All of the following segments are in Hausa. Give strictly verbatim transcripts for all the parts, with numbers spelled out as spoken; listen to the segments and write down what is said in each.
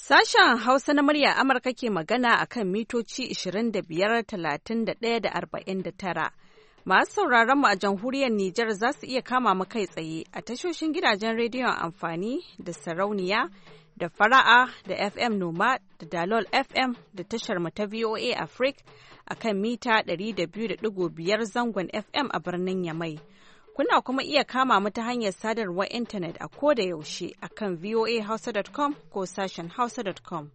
Sashen Hausa na murya Amurka ke magana a kan mitoci ishirin da biyar, talatin da ɗaya da arba'in da tara. Masu sauraron mu a jamhuriyar Nijar za su iya kama mu kai tsaye a tashoshin gidajen rediyon amfani da sarauniya da fara'a da F M Noma da Dalol F M da tashar mu ta V O A Africa a kan mita ɗari da biyu da ɗigo biyar zangon F M a birnin Yamai. Kuna kuma iya kama mu ta hanyar sadarwar intanet a koda yaushe a kan voa hausa dot com ko sashen hausa dot com.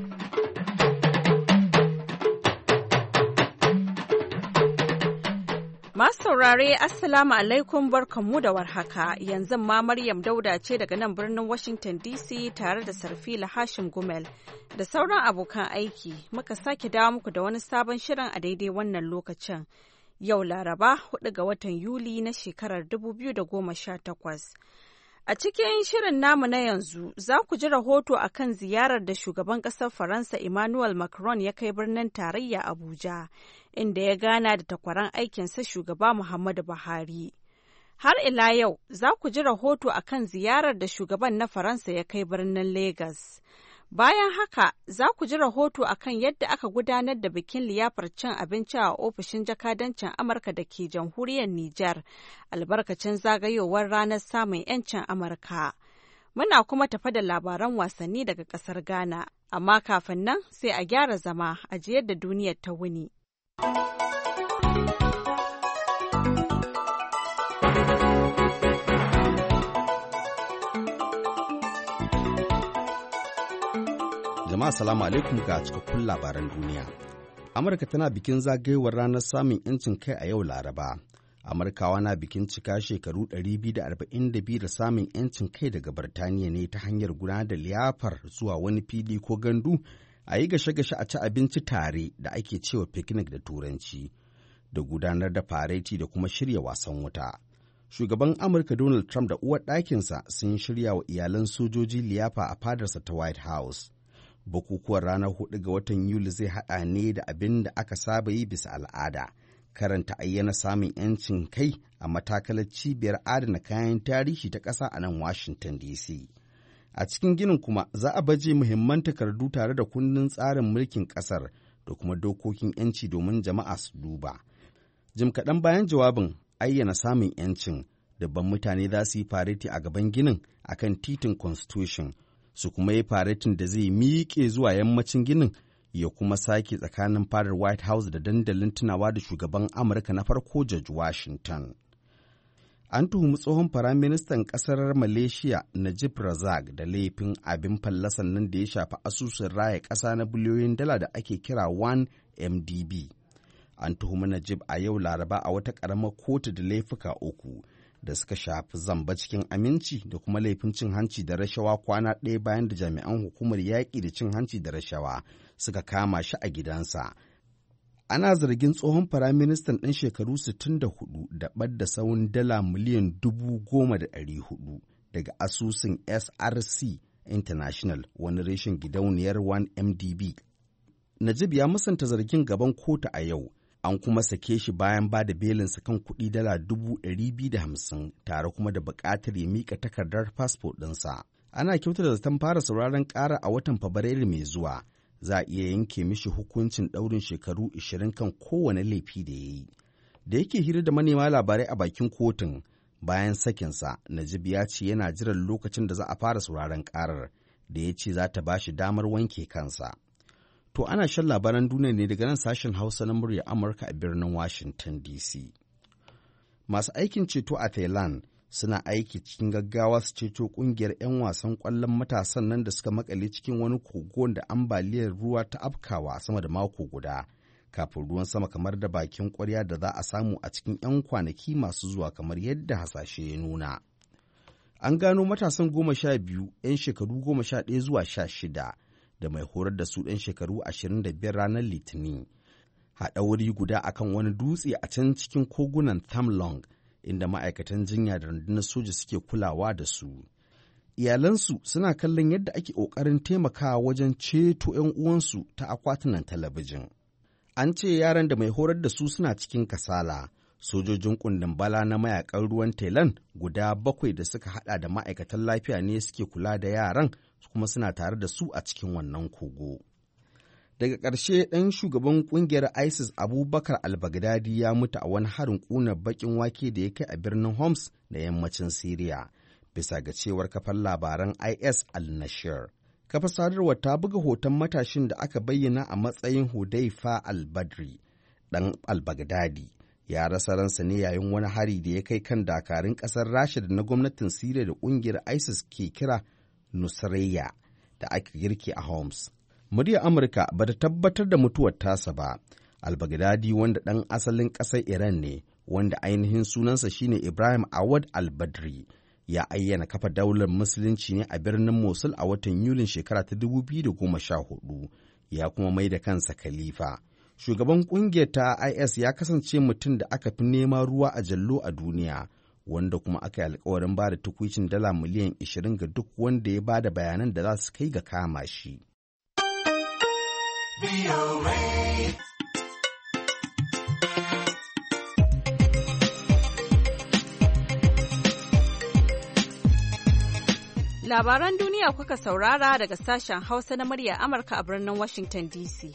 Masu saurare Assalamu alaikum barkanmu da warhaka, yanzu ma Maryam Dauda ce daga nan birnin Washington D C tare da Sarfila Hashim Gumel da sauran abokan aiki muka sake dawo muku da wani sabon shirin a daidai wannan lokacin. Yau Laraba hudu ga watan Yuli na shekarar dubu biyu da goma sha takwas. A cikin shirin namu na yanzu za ku ji rahoto a kan ziyarar da shugaban ƙasar Faransa Emmanuel Macron ya kai birnin tarayya Abuja, inda ya gana da takwaran aikinsa shugaba Muhammadu Buhari. Har ila yau za ku ji rahoto a kan ziyarar da shugaban na Faransa ya kai birnin Legas. Bayan haka za ku ji rahoto a kan yadda aka gudanar da bikin liyafar cin abinci a ofishin jakadancin Amurka da ke jamhuriyar Nijar, albarkacin zagayowar ranar samun 'yancin Amurka. Muna kuma tafa da labaran wasanni daga ƙasar Ghana, amma kafin nan sai a gyara zama a ji yadda duniyar ta wuni. Jama'a salamu alaikum ga cikakkun labaran duniya. Amurka tana bikin zagayowar ranar samun 'yancin kai a yau Laraba. Amurkawa na bikin cika shekaru ɗari biyu da arba'in da biyu da samun 'yancin kai daga Birtaniya ne ta hanyar gudanar da liyafar zuwa wani fili ko gandu a yi gashe-gashe a ci abinci tare da ake cewa picnic da Turanci, da gudanar da fareti da kuma shirya wasan wuta. Shugaban Amurka Donald Trump da uwar ɗakinsa sun shirya wa iyalan sojoji liyafa a fadarsa ta White House. Bukukuwan ranar hudu ga watan Yuli zai haɗa ne da abin da aka saba yi bisa al'ada, karanta ayyana samun 'yancin kai a matakalar cibiyar adana kayan tarihi ta ƙasa a nan Washington D C. A cikin ginin kuma za a baje muhimman takardu tare da kundin tsarin mulkin ƙasar da kuma dokokin 'yanci domin jama'a su duba. Jim kaɗan bayan jawabin ayyana samun 'yancin, dabban mutane za su yi fareti a gaban ginin akan titin Constitution, su kuma yi faretin da zai miƙe zuwa yammacin ginin ya kuma sake tsakanin fadar White House da dandalin tunawa da shugaban Amurka na farko George Washington. An tuhumi tsohon Firaministan ƙasar Malaysia Najib Razak da laifin abin fallasan nan da ya shafi asusun raya ƙasa na biliyoyin dala da ake kira one M D B. An tuhumi Najib a yau Laraba a wata ƙaramar kotu da laifuka uku da suka shafi zamba cikin aminci da kuma laifin cin hanci da rashawa kwana ɗaya bayan da jami'an hukumar yaƙi da cin hanci da rashawa suka kama shi a gidansa. Ana zargin tsohon firaministan ɗan shekaru sittin da hudu da ɓadda sawun dala miliyan dubu goma da ɗari hudu daga asusun S R C International, wani reshen gidauniyar one M D B. Najib ya musanta zargin gaban kotu a yau. An kuma sake shi bayan ba da belinsa kan kuɗi dala dubu ɗari biyu da hamsin tare kuma da buƙatar ya miƙa takardar fasfo ɗinsa. Ana kyautar da zaton fara sauraron ƙara a watan Fabrairu mai zuwa. Za a iya yanke mishi hukuncin ɗaurin shekaru ashirin kan kowane laifi da ya yi. Da yake hira da manema labarai a bakin kotun bayan sakinsa, Najib ya ce yana jiran lokacin da za a fara sauraron ƙarar da ya ce za ta ba shi damar wanke kansa. To ana shan labaran duniya ne daga nan sashen Hausa na murya Amurka a birnin Washington D C. Masu aikin ceto a Thailand suna aiki cikin gaggawa su ceto ƙungiyar 'yan wasan ƙwallon matasan nan da suka makale cikin wani kogon da ambaliyar ruwa ta afkawa sama da mako guda, kafin ruwan sama kamar da bakin ƙwarya da za a samu a cikin 'yan kwanaki masu zuwa kamar yadda hasashe ya nuna. An gano matasan goma sha biyu 'yan shekaru goma sha ɗaya zuwa sha shida. Da mai horar da su ɗan shekaru ashirin da biyar ranar Litinin, haɗa wuri guda akan wani dutse a can cikin kogunan Tham Long, inda ma'aikatan jinya da rundunar soja suke kulawa da su. Iyalansu suna kallon yadda ake ƙoƙarin taimakawa wajen ceto 'yan uwansu ta akwatunan talabijin. An ce yaran da mai horar da su suna cikin kasala. Sojojin kundin bala na mayakan ruwan Thailand guda bakwai da suka hada da ma'aikatan lafiya ne suke kula da yaran kuma suna tare da su a cikin wannan kogo. Daga ƙarshe ɗan shugaban ƙungiyar ISIS Abubakar al-Baghdadi ya mutu a wani harin ƙunar baƙin wake da ya kai a birnin Homs na yammacin Siriya, bisa ga cewar kafar labaran I S al-Nashir. Kafar sadarwar ta buga hoton matashin da aka bayyana a matsayin Hudaifa al-Badri, ɗan al-Baghdadi. Ya rasa ransa ne yayin wani hari da ya kai kan dakarun ƙasar Rasha da na gwamnatin Siriya da ƙungiyar ISIS ke kira Nusrayya da aka girke a Homs. Muryar Amurka ba ta tabbatar da mutuwar tasa ba. Al-Baghdadi wanda ɗan asalin ƙasar Iran ne, wanda ainihin sunansa shine Ibrahim Awad al-Badri, ya ayyana kafa daular musulunci ne a birnin Mosul a watan Yulin shekara ta dubu biyu da goma sha hudu, ya kuma mai da kansa khalifa. Shugaban ƙungiyar ta I S ya kasance mutum da aka fi nema ruwa a jallo a duniya, wanda kuma aka yi alkawarin ba da tukwicin dala miliyan ashirin ga duk wanda ya ba da bayanan da za su kai ga kama shi. Labaran duniya kuka saurara daga sashen Hausa na murya Amurka a birnin Washington D C.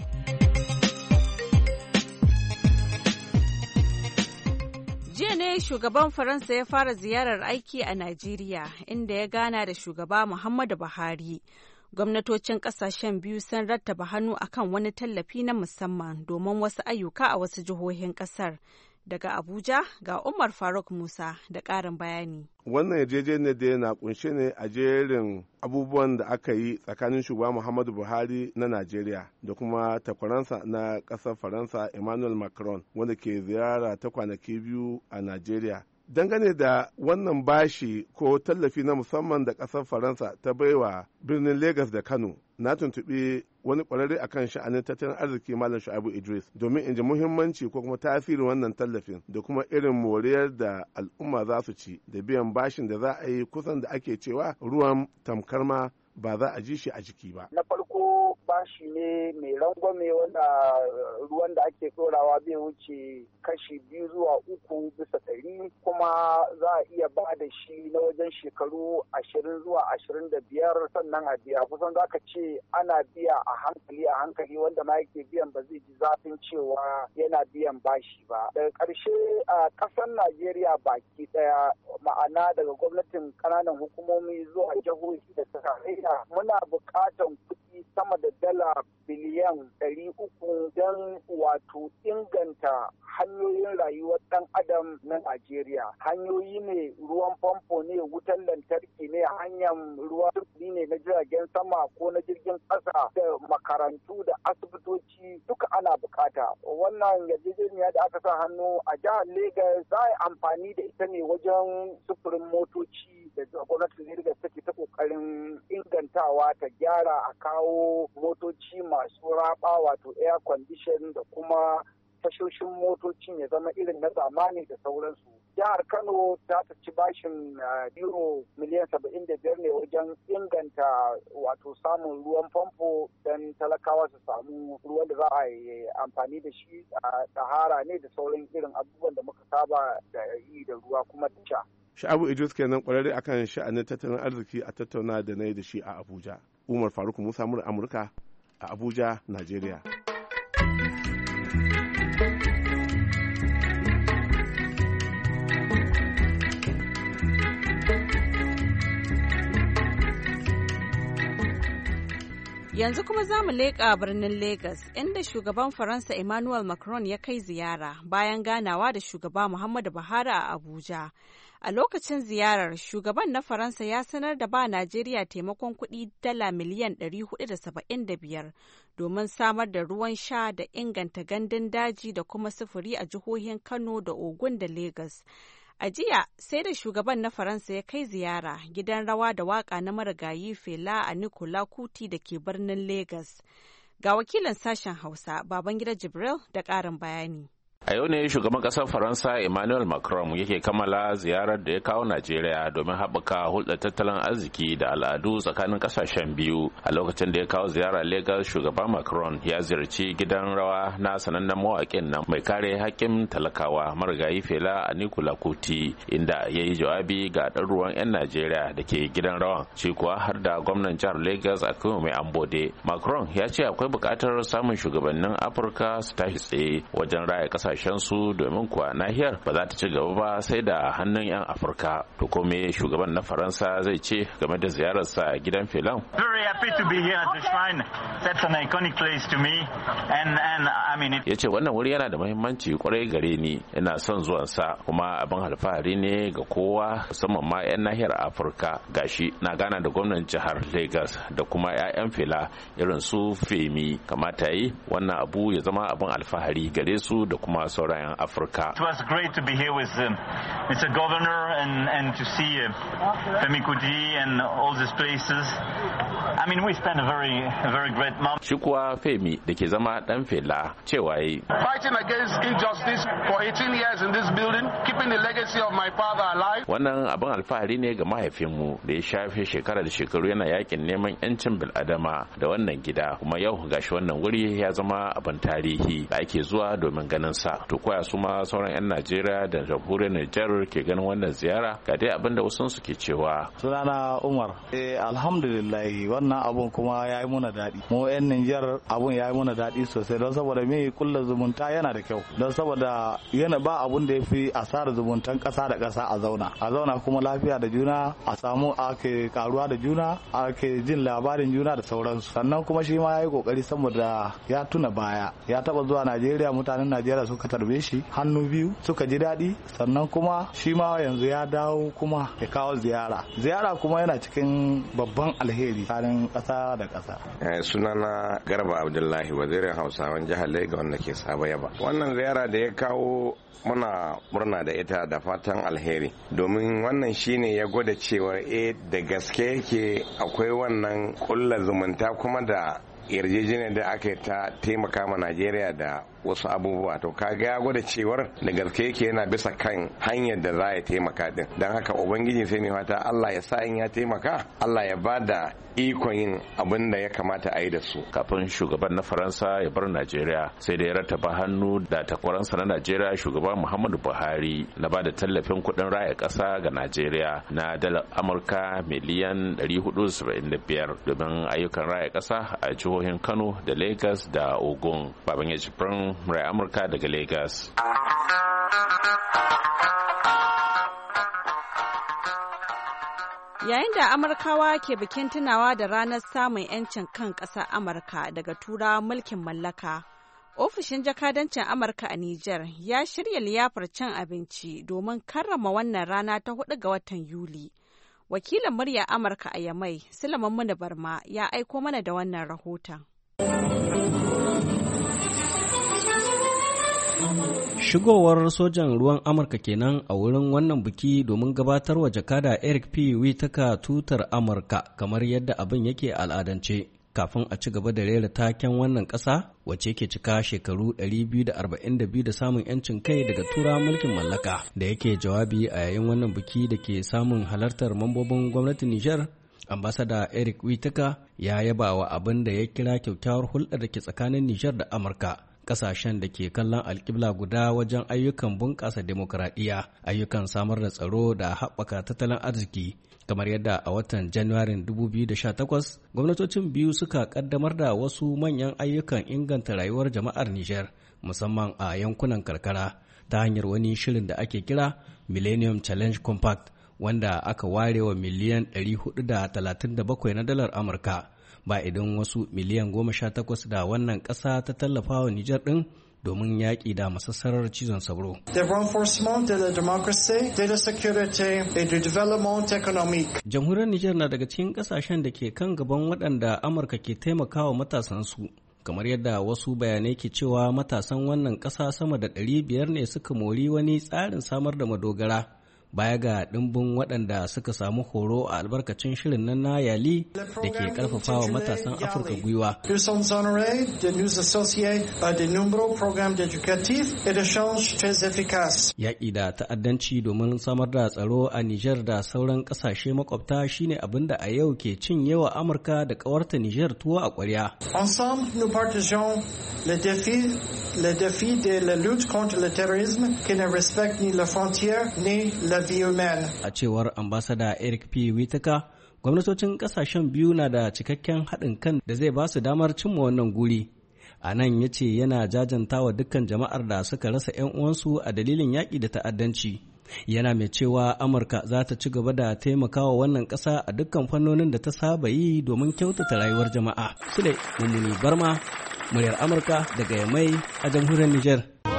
Jiya ne shugaban Faransa ya fara ziyarar aiki a Najeriya, inda ya gana da shugaba Muhammadu Buhari. Gwamnatocin kasashen biyu sun rattaba hannu akan wani tallafi na musamman domin wasu ayyuka a wasu jihohin kasar. Daga Abuja ga Umar Faruk Musa da ƙarin bayani. Wannan yarjejeniyar da yana kunshe ne a jerin abubuwan da aka yi tsakanin shugaba Muhammadu Buhari na Najeriya da kuma takwaransa na ƙasar Faransa Emmanuel Macron, wanda ke ziyara ta kwanaki biyu a Najeriya. Dangane da wannan bashi ko tallafi na musamman da ƙasar Faransa ta baiwa birnin Legas da Kano, na tuntuɓi wani ƙwararre akan sha'anin tattalin arziki Malam Shu'aibu Idris domin in ji muhimmanci ko kuma tasirin wannan tallafin da kuma irin moriyar da al'umma za su ci da biyan bashin da za a yi kusan da ake cewa ruwan tamkar ma ba za a ji shi a jiki ba. Na farko bashi ne mai rangwame wanda ruwan da ake ɗorawa bai wuce kashi biyu zuwa uku bisa ɗari, kuma za a iya ba da shi na wajen shekaru ashirin zuwa ashirin da biyar sannan a biya. Kusan za ka ce ana biya a hankali a hankali, wanda ma yake biyan ba zai ji zafin cewa yana biyan bashi ba. Daga ƙarshe a ƙasar Najeriya baki ɗaya, ma'ana daga gwamnatin ƙananan hukumomi zuwa jihohi da tarayya, muna buƙatan kuɗi sama da dala biliyan ɗari uku don wato inganta hanyoyin rayuwar ɗan adam na Najeriya. Hanyoyi ne, ruwan famfo ne, wutan lantarki ne, hanyar ruwa sufuri ne na jiragen sama ko na jirgin ƙasa, da makarantu da asibitoci duka ana bukata. Wannan yarjejeniya da aka sa hannu a jihar Legas za a yi amfani da ita ne wajen sufurin motoci da gwamnatin Legas take ta kokarin ingantawa, ta gyara, a kawo motoci masu raba wato air condition da kuma tashoshin motocin ya zama irin na zamani da sauransu. Jihar Kano ta ci bashin euro miliyan saba'in da biyar ne wajen inganta wato samun ruwan famfo don talakawa su samu ruwan da za a yi amfani da shi a sahara ne da sauran irin abubuwan da muka saba da yi da ruwa kuma da sha. Sha'abu Idris kenan kwararre akan sha'anin tattalin arziki a tattauna da na yi da shi a Abuja. Umar Faruk Musa Amurka a Abuja, Najeriya. Yanzu kuma za mu leƙa birnin Legas, inda shugaban Faransa Emmanuel Macron ya kai ziyara bayan ganawa da shugaba Muhammadu Buhari a Abuja. A lokacin ziyarar, shugaban na Faransa ya sanar da ba Najeriya taimakon kuɗi dala miliyan ɗari hudu da saba'in da biyar domin samar da ruwan sha da inganta gandun daji da kuma sufuri a jihohin Kano da Ogun da Legas. A jiya sai da shugaban na Faransa ya kai ziyara gidan rawa da waka na marigayi Fela a Nicola Kuti da ke birnin Legas. Ga wakilin sashen Hausa Babangida Jibril da ƙarin bayani. A yau ne shugaban ƙasar Faransa Emmanuel Macron yake kammala ziyarar da ya kawo Najeriya domin haɓaka hulɗar tattalin arziki da al'adu tsakanin ƙasashen biyu. A lokacin da ya kawo ziyara Lagos, shugaban Macron ya ziyarci gidan rawa na sanannen mawaƙin nan mai kare haƙƙin talakawa marigayi Fela Anikulapo Kuti, inda ya yi jawabi ga ɗaruruwan 'yan Najeriya da ke gidan rawan, shi kuwa har da gwamnan jihar Lagos Akinwumi Ambode. Macron ya ce akwai buƙatar samun shugabannin Afirka su tashi tsaye wajen raya ƙasashen su domin kuwa nahiyar ba za ta ci gaba ba sai da hannun 'yan Afirka. To ko me shugaban na Faransa zai ce game da ziyararsa gidan Felan? Ya ce wannan wuri yana da muhimmanci kwarai gare ni, ina son zuwansa kuma abin alfahari ne ga kowa musamman ma 'yan nahiyar Afirka. Gashi na gana da gwamnan jihar Lagos da kuma 'ya'yan Fela irin su Femi, kamata yi wannan abu ya zama abin alfahari gare su da kuma sauran 'yan Afirka. It was great to be here with um, Mister Governor and, and to see uh, Femi Kuti and all these places. I mean, we spent a very, a very great month. Shi kuwa Femi da ke zama dan Fela cewa yi. Fighting against injustice for eighteen years in this building, keeping the legacy of my father alive. Wannan abin alfahari ne ga mahaifinmu da ya shafe shekara da shekaru yana yakin neman 'yancin bil'adama da wannan gida, kuma yau gashi wannan wuri ya zama abin tarihi da ake zuwa domin ganin sa. To koya su ma sauran 'yan Najeriya da jamhuriyar Nijar ke ganin wannan ziyara, ga dai abin da wasu su ke cewa. Sunana Umar. Eh alhamdulillah wannan abun kuma ya yi muna daɗi. Mu 'yan Nijar abun ya yi muna daɗi sosai don saboda me kullu zumunta yana da kyau. Don saboda yana ba abun da ya fi asarar zumuntan ƙasa da ƙasa a zauna. A zauna kuma lafiya da juna, a samu ake karuwa da juna, ake jin labarin juna da sauransu. Sannan kuma shi ma ya yi kokari saboda ya tuna baya. Ya taba zuwa Najeriya, mutanen Najeriya suka tarbe shi hannu biyu suka ji daɗi, sannan kuma shi ma yanzu ya dawo kuma ya kawo ziyara ziyara kuma yana cikin babban alheri tsakanin ƙasa da ƙasa. Sunana Garba Abdullahi, wazirin Hausawan jihar Lagos wanda ke Sabo Yaba. Wannan ziyara da ya kawo muna murna da ita da fatan alheri, domin wannan shine ya gwada cewa eh da gaske yake akwai wannan kulla zumunta kuma da yarjejeniyar da aka ta taimaka ma Najeriya da wasu abubuwa. To kaga ya gwada cewar da gaske yake yana bisa kan hanyar da za ya taimaka din. Don haka ubangiji sai ne fata Allah ya sa in ya taimaka, Allah ya bada ikon yin abin da ya kamata a yi da su. Kafin shugaban na Faransa ya bar Najeriya sai da ya rattaba hannu da takwaransa na Najeriya shugaban Muhammadu Buhari na bada tallafin kuɗin raya ƙasa ga Najeriya na dalar Amurka miliyan ɗari hudu da saba'in da biyar domin ayyukan raya ƙasa a jihohin Kano da Lagos da Ogun. Babangida Jibrin, Murai Amurka daga Lagos. Yayin da Amurkawa ke bikin tunawa da ranar samun 'yancin kan ƙasar Amurka daga turawan mulkin mallaka, ofishin jakadancin Amurka a Nijar ya shirya liyafar cin abinci domin karrama wannan rana ta hudu ga watan Yuli. Wakilin murya Amurka a Yamai, Sulaiman Muni Barma, ya aiko mana da wannan rahoton. Shigowar sojan ruwan Amurka kenan a wurin wannan biki domin gabatar wa jakada Eric P. Whitaker tutar Amurka kamar yadda abin yake al'adance kafin a ci gaba da rera taken wannan ƙasa wacce ke cika shekaru ɗari biyu da arba'in da biyu da samun 'yancin kai daga tura mulkin mallaka. Da yake jawabi a yayin wannan biki da ke samun halartar mambobin gwamnatin Nijar, ambasada Eric Whitaker ya yaba wa abin da ya kira kyakkyawar hulɗar da ke tsakanin Nijar da Amurka. Kasashen da ke kallon alƙibla guda wajen ayyukan bunƙasa demokuraɗiyya, ayyukan samar da tsaro da haɓaka tattalin arziki, kamar yadda a watan Janairun dubu biyu da sha takwas gwamnatocin biyu suka ƙaddamar da wasu manyan ayyukan inganta rayuwar jama'ar Nijar, musamman a yankunan karkara, ta hanyar wani shirin da ake kira Millennium Challenge Compact, wanda aka ware wa miliyan ɗari hudu da talatin da bakwai na dalar Amurka. Ba idan wasu miliyan goma sha takwas da wannan ƙasa ta tallafa wa Nijar ɗin domin yaƙi da masassarar cizon sauro. Jamhuriyar Nijar na daga cikin ƙasashen da ke kan gaban waɗanda Amurka ke taimakawa matasansu, kamar yadda wasu bayanai ke cewa matasan wannan ƙasa sama da ɗari biyar ne suka mori wani tsarin samar da madogara baya ga ɗimbin waɗanda suka samu horo a albarkacin shirin nan na Yali da ke ƙarfafawa matasan Afirka gwiwa. Yaƙi da ta'addanci domin samar da tsaro a Nijar da sauran ƙasashe makwabta shine abin da a yau ke cinyewa Amurka da ƙawarta Nijar tuwo a ƙwarya. Ensemble, nous partageons le défi, le défi de la lutte contre le terrorisme qui ne respecte ni la frontière ni la vie humaine. A cewar ambasada Eric P. Witaka, gwamnatocin ƙasashen biyu na da cikakken haɗin kan da zai ba su damar cimma wannan guri. A nan ya ce yana jajanta wa dukkan jama'ar da suka rasa 'yan uwansu a dalilin yaƙi da ta'addanci. Yana mai cewa Amurka za ta ci gaba da taimakawa wannan ƙasa a dukkan fannonin da ta saba yi domin kyautata rayuwar jama'a. Sule Mummuni Barma, muryar Amurka daga Yamai a jamhuriyar Nijar.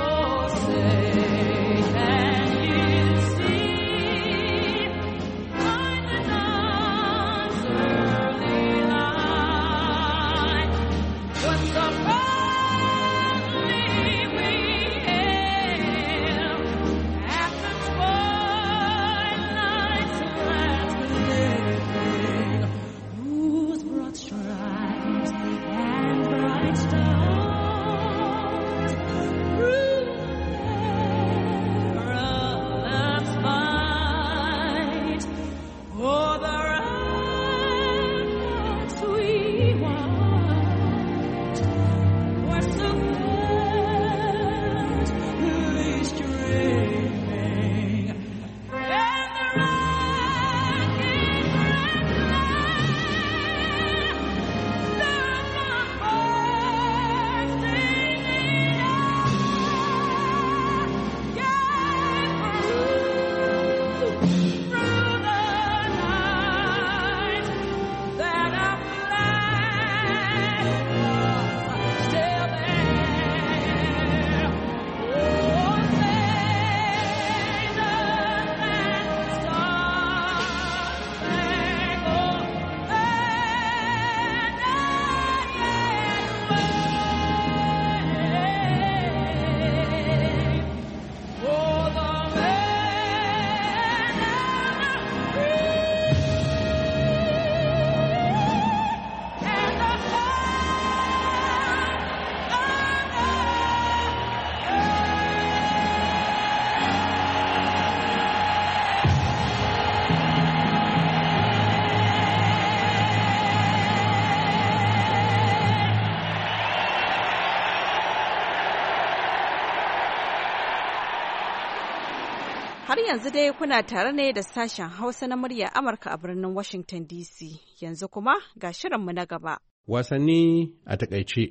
Har yanzu dai kuna tare ne da sashen Hausa na murya Amurka a birnin Washington D C. Yanzu kuma ga shirinmu na gaba. Wasanni a takaice.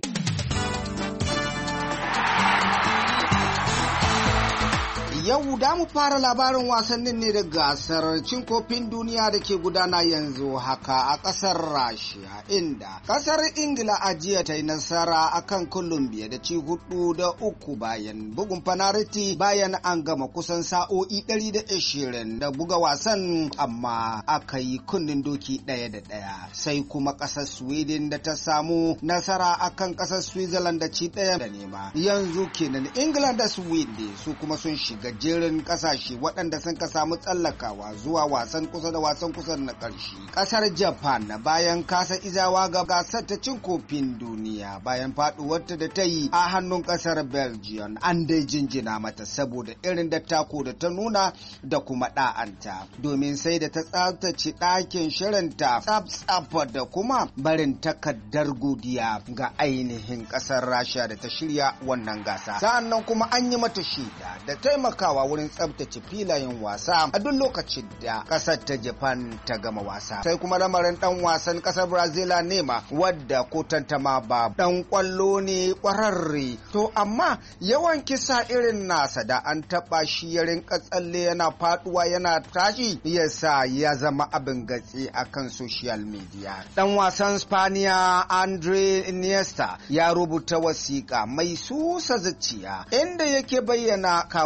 Yau da mu fara labarin wasannin ne da gasar cin kofin duniya da ke gudana yanzu haka a ƙasar Rasha, inda ƙasar Ingila a jiya ta yi nasara a kan Colombia da ci hudu da uku bayan bugun fanariti bayan an gama kusan sa'o'i ɗari da ashirin da buga wasan, amma aka yi kunnen doki ɗaya da ɗaya. Sai kuma ƙasar Sweden da ta samu nasara a kan ƙasar Switzerland da ci ɗaya da nema. Yanzu kenan England da Sweden su kuma sun shiga jerin kasashe waɗanda sun ka samu tsallakawa zuwa wasan kusa da wasan kusa na ƙarshe. Ƙasar Japan bayan kasa izawa ga gasar ta cin kofin duniya bayan faɗuwarta da ta yi a hannun ƙasar Belgium, an dai jinjina mata saboda irin dattako da ta nuna da kuma ɗa'anta, domin sai da ta tsaftace ɗakin shirinta tsaf-tsaf da kuma barin takardar godiya ga ainihin ƙasar Rasha da ta shirya wannan gasa. Sa'annan kuma an yi mata shida da taimaka wurin tsabtace filayen wasa a duk lokacin da kasar ta Japan ta gama wasa. Sai kuma lamarin dan wasan kasar Brazil Neymar, wadda ko tantama ba dan kwallo ne kwararre, to amma yawan kisa irin nasa da an taba shi ya rinka tsalle yana faduwa yana tashi yasa ya zama abin gatsi akan social media. Dan wasan Spaniya Andre Iniesta ya rubuta wasiƙa mai susa zuciya inda yake bayyana kawo ƙarshe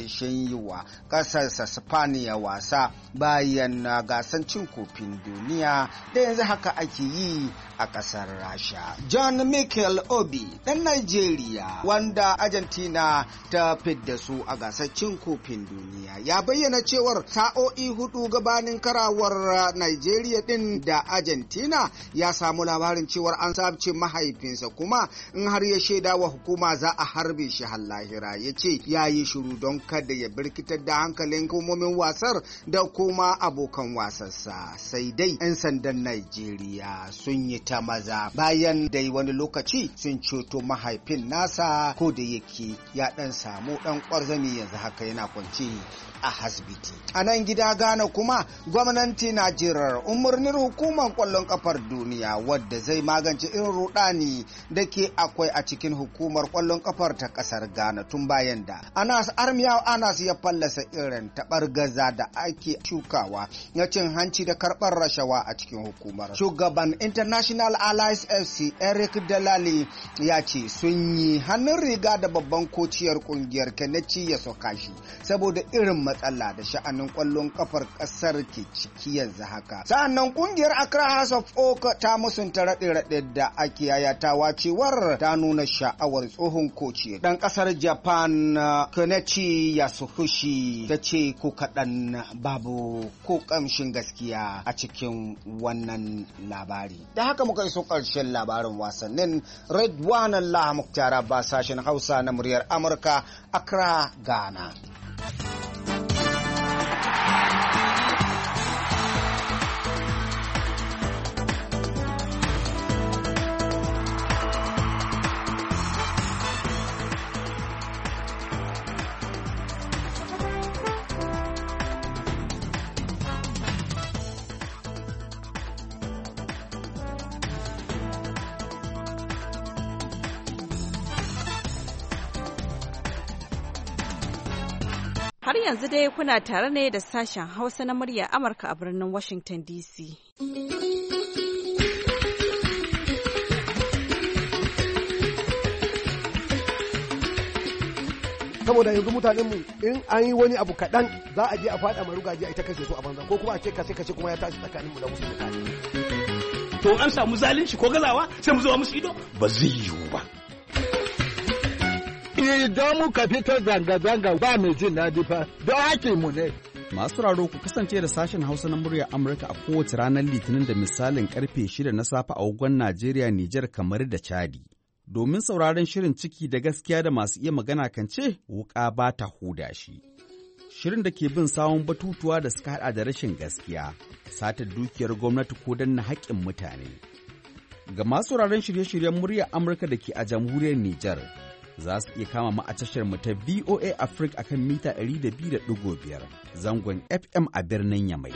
ƙarshen yi wa ƙasarsa Spaniya wasa bayan gasan cin kofin duniya da yanzu haka ake yi a ƙasar Rasha. John Mikel Obi ɗan Najeriya wanda Argentina ta fidda su a gasar cin kofin duniya ya bayyana cewar sa'o'i hudu gabanin karawar Najeriya ɗin da Argentina ya samu labarin cewar an sace mahaifinsa kuma in har ya shaida wa hukuma za a harbe shi har lahira. Ya ce ya yi shiru don kada ya birkitar da hankalin hukumomin wasar da kuma abokan wasarsa. Sai dai 'yan sandan Najeriya sun yi ta maza bayan dai wani lokaci sun ceto mahaifin nasa ko da yake ya dan samu dan kwarzani yanzu haka yana kwance a asibiti. A nan gida Ghana kuma gwamnati na jirar umarnin hukumar kwallon kafar duniya wadda zai magance irin rudani da ke akwai a cikin hukumar kwallon kafar ta kasar Ghana tun bayan da Anas Armiya Anas ya fallasa irin taɓargaza da ake shukawa na cin hanci da karɓar rashawa a cikin hukumar. Shugaban International Allies F C Eric Delali ya ce sun yi hannun riga da babban kociyar kungiyar Kenichi Yasukashi saboda irin matsala da sha'anin kwallon kafar kasar ke ciki yanzu haka. Sa'annan kungiyar Accra House of Oak ta musunta raɗe-raɗe da ake yayatawa cewar ta nuna sha'awar tsohon koci dan kasar Japan Kenichi Yasukushi ta ce ko kaɗan babu ko ƙamshin gaskiya a cikin wannan labari. Da haka muka iso ƙarshen labarin wasannin. Redwan Allah Muktara ba sashen Hausa na muryar Amurka, Accra, Ghana. Har yanzu dai kuna tare ne da sashen Hausa na murya Amurka a birnin Washington D C. Saboda yanzu mutanenmu in an yi wani abu kaɗan za a je a faɗa marugaji a ita kashe su a banza ko kuma a ce kashe kashe kuma ya tashi tsakaninmu da musu mutane. To an samu zalunci ko gazawa sai mu zuwa musu ido ba zai yiwu ba. Idan muka fito zanga-zanga ba mai jin daɗi fa don haƙƙin mu ne. Masu raro ku kasance da sashen Hausa na muryar Amurka a kowace ranar Litinin da misalin karfe shida na safe a agogon Najeriya, Nijar, kamar da Chadi. Domin sauraron shirin ciki da gaskiya da masu iya magana kan ce wuƙa ba ta huda shi. Shirin da ke bin sawun batutuwa da suka haɗa da rashin gaskiya, satar dukiyar gwamnati ko danna haƙƙin mutane. Ga masu sauraron shirye-shiryen muryar Amurka da ke a jamhuriyar Nijar, za su iya kama mu a tashar mu ta V O A Africa akan mita ɗari da biyu da ɗigo biyar zangon F M a birnin Yamai.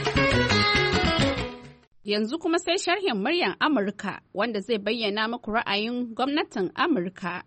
Yanzu kuma sai sharhin muryar Amurka wanda zai bayyana muku ra'ayin gwamnatin Amurka.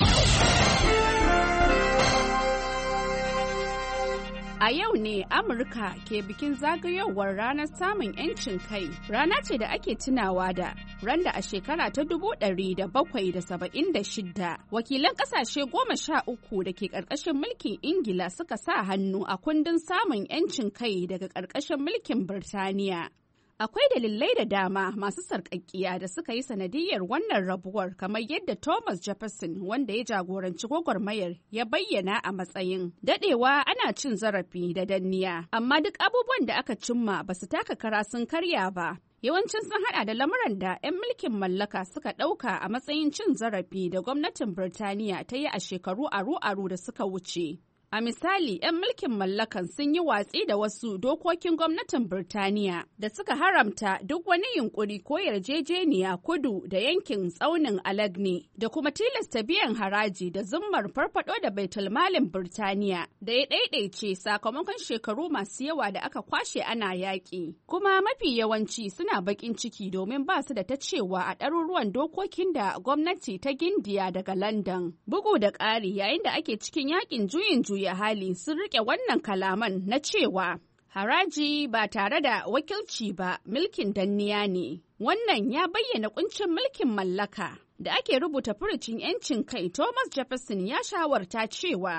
A yau ne Amurka ke bikin zagayowar ranar samun 'yancin kai. Rana ce da ake tunawa da randa a shekara ta dubu ɗari da bakwai da saba'in da shida. Wakilan ƙasashe goma sha uku da ke ƙarƙashin mulkin Ingila suka sa hannu a kundin samun 'yancin kai daga ƙarƙashin mulkin Birtaniya. Akwai dalilai da dama masu sarƙaƙƙiya da suka yi sanadiyyar wannan rabuwar, kamar yadda Thomas Jefferson, wanda ya jagoranci gwagwarmayar, ya bayyana a matsayin daɗewa ana cin zarafi da danniya, amma duk abubuwan da aka cimma ba su taka kara sun karya ba. Yawancin sun haɗa da lamuran da 'yan mulkin mallaka suka ɗauka a matsayin cin zarafi da gwamnatin Birtaniya ta yi a shekaru aru-aru da suka wuce. A misali, 'yan mulkin mallakan sun yi watsi da wasu dokokin gwamnatin Birtaniya da suka haramta duk wani yunkuri ko yarjejeniya kudu da yankin tsaunin Allegheny da kuma tilasta biyan haraji da zummar farfado da baitulmalin Birtaniya da ya ɗaiɗaice sakamakon shekaru masu yawa da aka kwashe ana yaƙi. Kuma mafi yawanci suna baƙin ciki domin ba su da ta cewa a ɗaruruwan dokokin da gwamnati ta gindiya daga London. Bugu da ƙari, yayin da ake cikin yaƙin juyin juya ya hali sun rike wannan kalaman na cewa haraji ba tare da wakilci ba mulkin danniya ne. Wannan ya bayyana kuncin mulkin mallaka. Da ake rubuta furucin 'yancin kai, Thomas Jefferson ya shawarta cewa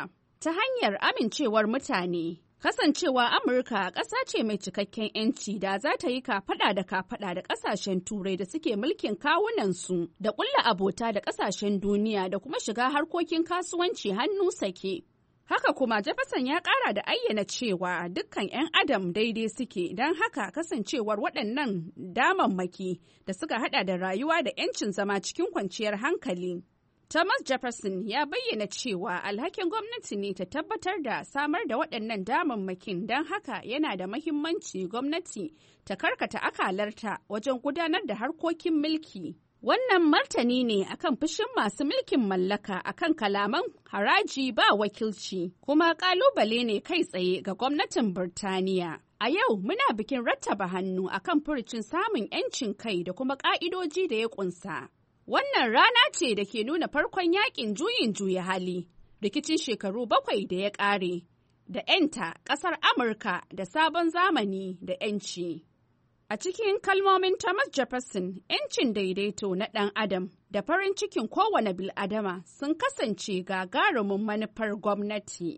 ta hanyar amincewar mutane. Kasancewa Amurka ƙasa ce mai cikakken 'yanci da za ta yi kafaɗa da kafaɗa da ƙasashen Turai da suke mulkin kawunansu da ƙulla abota da ƙasashen duniya da kuma shiga harkokin kasuwanci hannu sake. Haka kuma Jefferson ya ƙara da ayyana cewa dukkan 'yan adam daidai suke, don haka kasancewar waɗannan damammaki da suka haɗa da rayuwa da 'yancin zama cikin kwanciyar hankali. Thomas Jefferson ya bayyana cewa alhakin gwamnati ne ta tabbatar da samar da waɗannan damammakin, don haka yana da mahimmanci gwamnati ta karkata akalarta wajen gudanar da harkokin mulki. Wannan martani ne akan fushin masu mulkin mallaka akan kalaman haraji ba wakilci, kuma ƙalubale ne kai tsaye ga gwamnatin Birtaniya. A yau muna bikin rattaba hannu akan furucin samun 'yancin kai da kuma ƙa'idoji da ya ƙunsa. Wannan rana ce da ke nuna farkon yakin juyin juya hali, rikicin shekaru bakwai da ya ƙare, da 'yanta ƙasar Amurka da sabon zamani da 'yanci. A cikin kalmomin Thomas Jefferson, 'yancin daidaito na ɗan adam da farin cikin kowane bil'adama sun kasance gagarumin manufar gwamnati.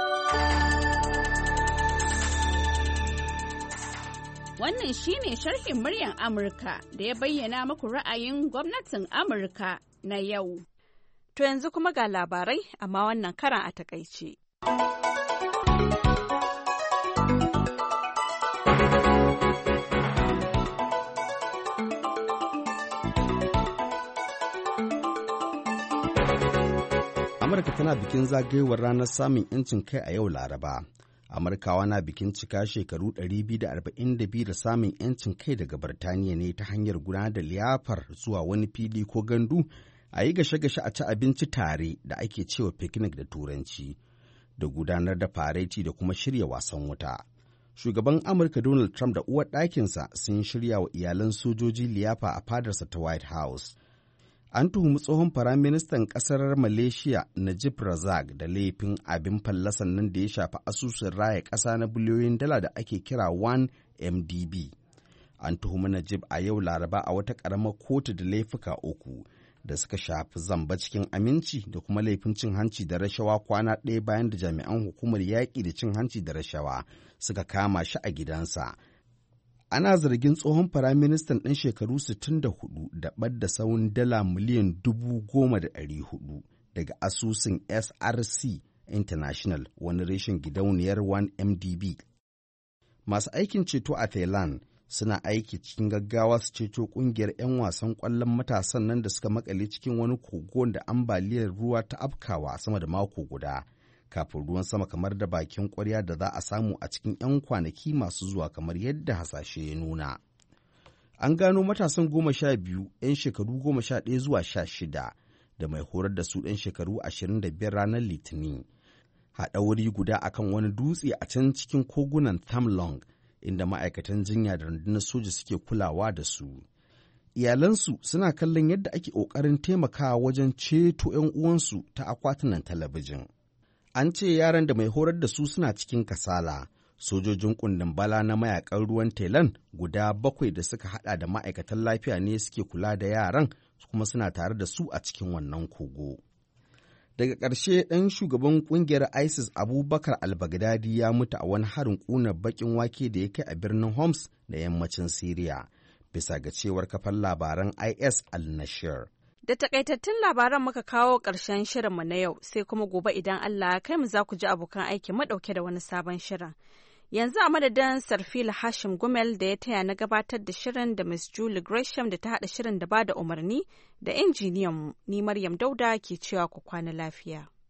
Wannan shine sharhin muryar Amurka da ya bayyana muku ra'ayin gwamnatin Amurka na yau. To yanzu kuma ga labarai, amma wannan karan a takaice. Amurka tana bikin zagayowar ranar samun 'yancin kai a yau Laraba. Amurkawa na bikin cika shekaru ɗari biyu da arba'in da biyu da samun 'yancin kai daga Birtaniya ne ta hanyar gudanar da liyafar zuwa wani fili ko gandu a yi gashe-gashe a ci abinci tare da ake cewa picnic da Turanci, da gudanar da fareti da kuma shirya wasan wuta. Shugaban Amurka Donald Trump da uwar ɗakinsa sun shirya wa iyalan sojoji liyafa a fadarsa ta White House. An tuhumi tsohon Firaministan ƙasar Malaysia Najib Razak da laifin abin fallasan nan da ya shafi asusun raya ƙasa na biliyoyin dala da ake kira one M D B. An tuhumi Najib a yau Laraba a wata ƙaramar kotu da laifuka uku da suka shafi zamba cikin aminci da kuma laifin cin hanci da rashawa kwana ɗaya bayan da jami'an hukumar yaƙi da cin hanci da rashawa suka kama shi a gidansa. Ana zargin tsohon Firaministan ɗan shekaru sittin da hudu da ɓadda sawun dala miliyan dubu goma da ɗari hudu daga asusun S R C International, wani reshen gidauniyar one M D B. Masu aikin ceto a Thailand suna aiki cikin gaggawa su ceto ƙungiyar 'yan wasan ƙwallon matasan nan da suka makale cikin wani kogon da ambaliyar ruwa ta afkawa sama da mako guda, kafin ruwan sama kamar da bakin ƙwarya da za a samu a cikin 'yan kwanaki masu zuwa kamar yadda hasashe ya nuna. An gano matasan goma sha biyu 'yan shekaru goma sha ɗaya zuwa sha shida da mai horar da su ɗan shekaru ashirin da biyar ranar Litinin. Haɗa wuri guda akan wani dutse a can cikin kogunan Tham Long, inda ma'aikatan jinya da rundunar soja suke kulawa da su. Iyalansu suna kallon yadda ake ƙoƙarin taimakawa wajen ceto 'yan uwansu ta akwatunan talabijin. An ce yaran da mai horar da su suna cikin kasala. Sojojin kundin bala na mayakan ruwan Thailand guda bakwai da suka hada da ma'aikatan lafiya ne suke kula da yaran, kuma suna tare da su a cikin wannan kogo. Daga ƙarshe, ɗan shugaban ƙungiyar ISIS Abubakar al-Baghdadi ya mutu a wani harin ƙunar baƙin wake da ya kai a birnin Homs da yammacin Siriya, bisa ga cewar kafar labaran I S al-Nashir. Da takaitattun labaran muka kawo ƙarshen shirinmu na yau, sai kuma gobe idan Allah ya kai mu za ku ji abokan aiki madauke da wani sabon shirin. Yanzu a madadin Sarfila Hashim Gumel da ya taya na gabatar da shirin, da Miss Julie Gresham da ta haɗa shirin da ba da umarni, da injiniyanmu, ni Maryam Dauda ke cewa ku kwana lafiya.